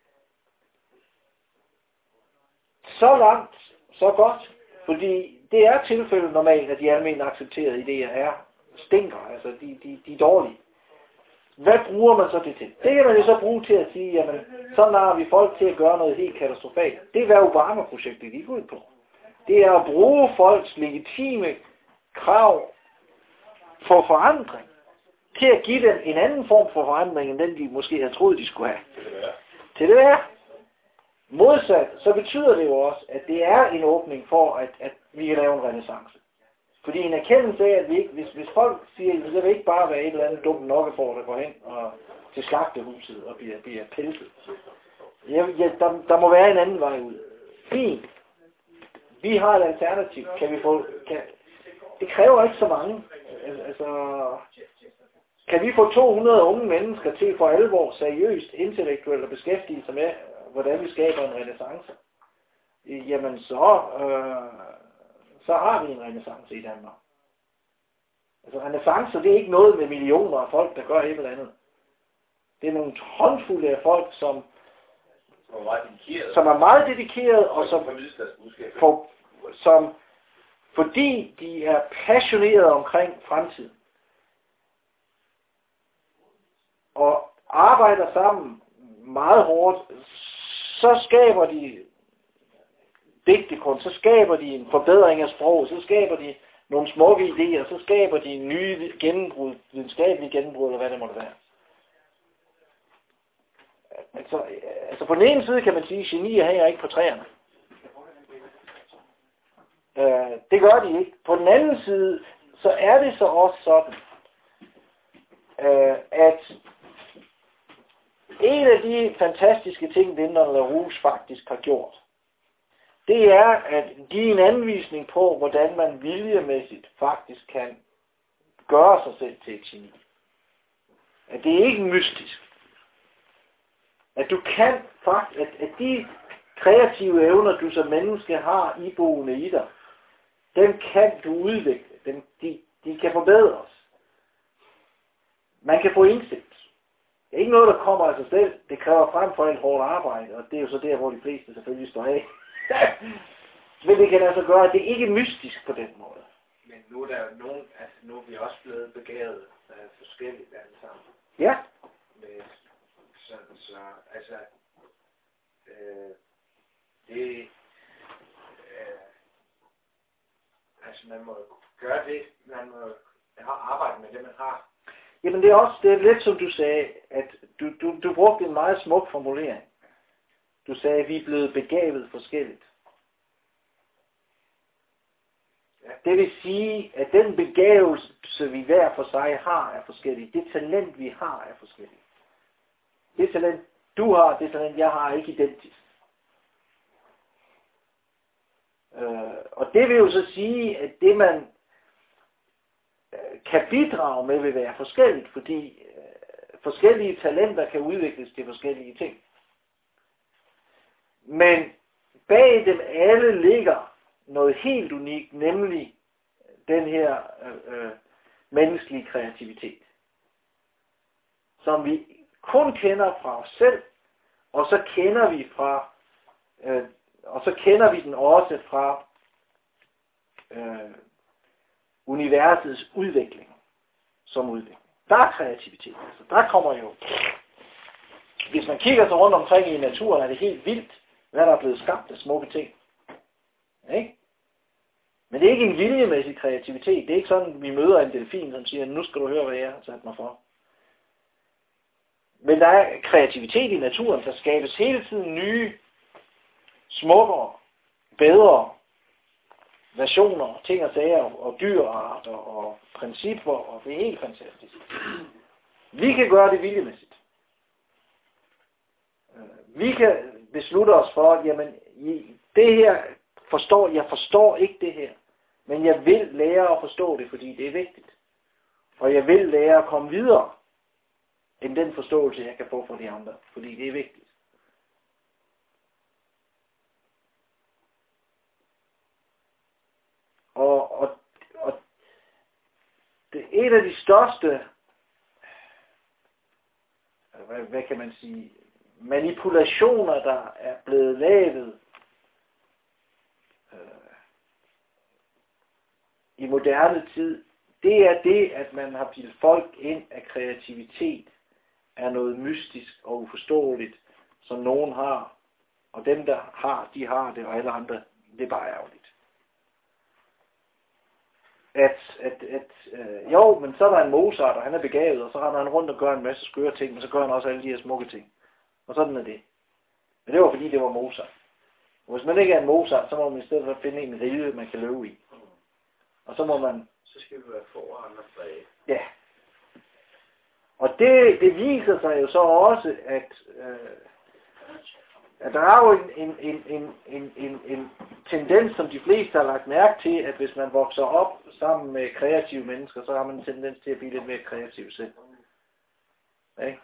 Så langt, så godt, fordi det er tilfældet normalt, at de alment accepterede idéer er stinker, altså de, de, de er dårlige. Hvad bruger man så det til? Det kan man jo så bruge til at sige, jamen, så narer vi folk til at gøre noget helt katastrofalt. Det er hvad Obama-projektet gik ud på. Det er at bruge folks legitime krav for forandring til at give dem en anden form for forandring, end den de måske havde troet, de skulle have. Til det være. Modsat, så betyder det jo også, at det er en åbning for, at, at vi kan lave en renæssance. Fordi en erkendelse af, at vi ikke, hvis, hvis folk siger, at det vil ikke bare være et eller andet dumt nokkefor, der går hen og til slagtehuset og bliver, bliver pelset. Ja, ja, der, der må være en anden vej ud. Fint. Vi har et alternativ. Kan vi få... Kan, det kræver ikke så mange. Altså... Kan vi få to hundrede unge mennesker til for alvor seriøst, intellektuelt at beskæftige sig med, hvordan vi skaber en renæssance? Jamen så, øh, så har vi en renæssance i Danmark. Altså renæssance, det er ikke noget med millioner af folk, der gør et eller andet. Det er nogle håndfulde af folk, som, som er meget dedikerede, og som, for, som fordi de er passionerede omkring fremtiden, og arbejder sammen meget hårdt, så skaber de digtekunst, så skaber de en forbedring af sprog, så skaber de nogle smukke idéer, så skaber de en nye gennembrud, videnskabelige gennembrud, eller hvad det måtte være. Altså, altså på den ene side kan man sige, at genier hænger ikke på træerne. Øh, det gør de ikke. På den anden side, så er det så også sådan, øh, at en af de fantastiske ting, Lyndon LaRouche faktisk har gjort, det er at give en anvisning på, hvordan man viljemæssigt faktisk kan gøre sig selv til et geni. At det er ikke mystisk. At du kan faktisk, at, at de kreative evner, du som menneske har iboende i dig, dem kan du udvikle. Dem, de, de kan forbedres. Man kan få indsigt. Det er ikke noget, der kommer af sig selv. Det kræver frem for alt hårdt arbejde, og det er jo så der, hvor de fleste selvfølgelig står af. Men det kan altså gøre, at det ikke er mystisk på den måde. Men nu er der jo nogen, altså nu er vi også blevet begavet af forskelligt alle sammen. Ja. Med sådan så, altså, øh, det, øh, altså man må gøre det, man må arbejde med det, man har. Jamen det er også, det er lidt som du sagde, at du, du, du brugte en meget smuk formulering. Du sagde, at vi er blevet begavet forskelligt. Ja. Det vil sige, at den begavelse, vi hver for sig har, er forskellig. Det talent, vi har, er forskelligt. Det talent, du har, det talent, jeg har, er ikke identisk. Øh, og det vil jo så sige, at det man kan bidrage med, vil være forskelligt, fordi øh, forskellige talenter kan udvikles til forskellige ting. Men bag dem alle ligger noget helt unikt, nemlig den her øh, menneskelige kreativitet, som vi kun kender fra os selv, og så kender vi fra, øh, og så kender vi den også fra øh, universets udvikling som udvikling. Der er kreativitet. Altså, der kommer jo, hvis man kigger sig rundt omkring i naturen, er det helt vildt, hvad der er blevet skabt af smukke ting. Ikke? Men det er ikke en viljemæssig kreativitet. Det er ikke sådan, vi møder en delfin, som siger, nu skal du høre, hvad jeg har sat mig for. Men der er kreativitet i naturen, der skabes hele tiden nye, smukkere, bedre versioner, ting og sager, og dyrarter, og principper, og det er helt fantastisk. Vi kan gøre det viljemæssigt. Vi kan beslutte os for, at jamen, det her forstår, jeg forstår ikke det her, men jeg vil lære at forstå det, fordi det er vigtigt. Og jeg vil lære at komme videre, end den forståelse, jeg kan få fra de andre, fordi det er vigtigt. Og, og, og det er et af de største, hvad, hvad kan man sige, manipulationer, der er blevet lavet øh, i moderne tid, det er det, at man har bildt folk ind af kreativitet, er noget mystisk og uforståeligt, som nogen har, og dem, der har, de har det, og alle andre, det er bare ærgerligt. At, at, at øh, jo, men så er der en Mozart, og han er begavet, og så render han rundt og gør en masse skøre ting, men så gør han også alle de her smukke ting. Og sådan er det. Men det var fordi, det var Mozart. Og hvis man ikke er en Mozart, så må man i stedet for finde en rille, man kan løbe i. Og så må man... Så skal vi være foran og bag. Ja. Og det, det viser sig jo så også, at, øh, at der er jo en, en, en, en, en, en, en tendens, som de fleste har lagt mærke til, at hvis man vokser op sammen med kreative mennesker, så har man en tendens til at blive lidt mere kreativ selv. Okay?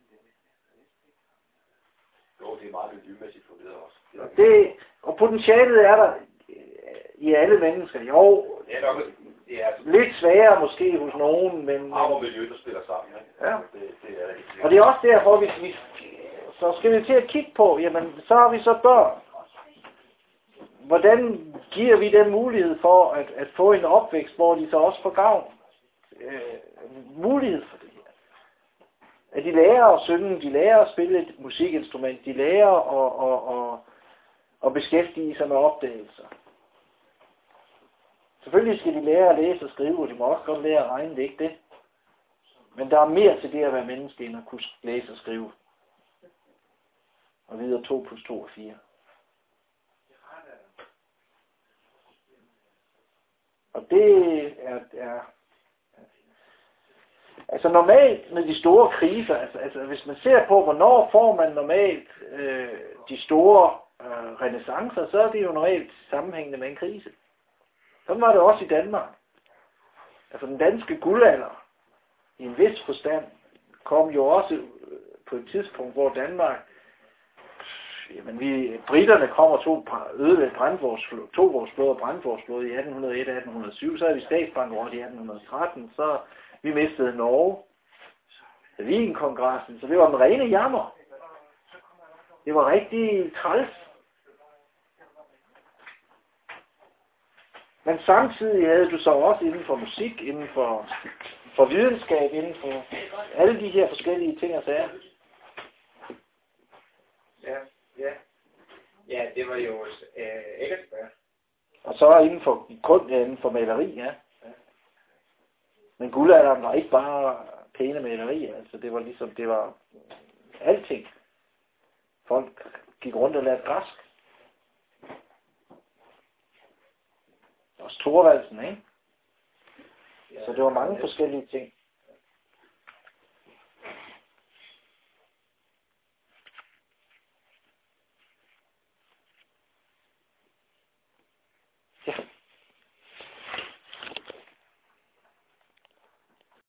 Jo, det er meget miljømæssigt funderet også. Og, det, og potentialet er der i alle mennesker. Jo, det er nok, det er altså lidt sværere måske hos nogen, men... arv og miljø, der spiller sammen. Ikke? Ja. Det, det er det. Og det er også derfor, hvis vi... Så skal vi til at kigge på, jamen, så har vi så børn. Hvordan giver vi den mulighed for at, at få en opvækst, hvor de så også får gavn? Øh, mulighed for det her. At de lærer at synge, de lærer at spille et musikinstrument, de lærer at, at, at, at beskæftige sig med opdagelser. Selvfølgelig skal de lære at læse og skrive, og de må også godt lære at regne, det er ikke det. Men der er mere til det at være menneske, end at kunne læse og skrive. Og videre to plus to er fire. Og det er, er altså normalt med de store kriser, altså, altså hvis man ser på, hvornår får man normalt øh, de store øh, renaissancer, så er det jo normalt sammenhængende med en krise. Sådan var det også i Danmark. Altså den danske guldalder, i en vis forstand, kom jo også på et tidspunkt, hvor Danmark, jamen vi, britterne kom og tog ødelægge vores, tog vores flåde og brændte vores flåde i atten hundrede og et og atten hundrede og syv, så havde vi statsbankerot i atten hundrede og tretten, så vi mistede Norge, så Wienkongressen, så det var en rene jammer. Det var rigtig træls. Men samtidig havde du så også inden for musik, inden for, for videnskab, inden for alle de her forskellige ting og sager. Ja, ja. Ja, det var jo øh, Eggersberg. Og så inden for, kun inden for maleri, ja. Men guldalderen var ikke bare pæne malerier, altså det var ligesom, det var alting. Folk gik rundt og lærte græsk. Også Thorvaldsen, ikke? Så det var mange forskellige ting.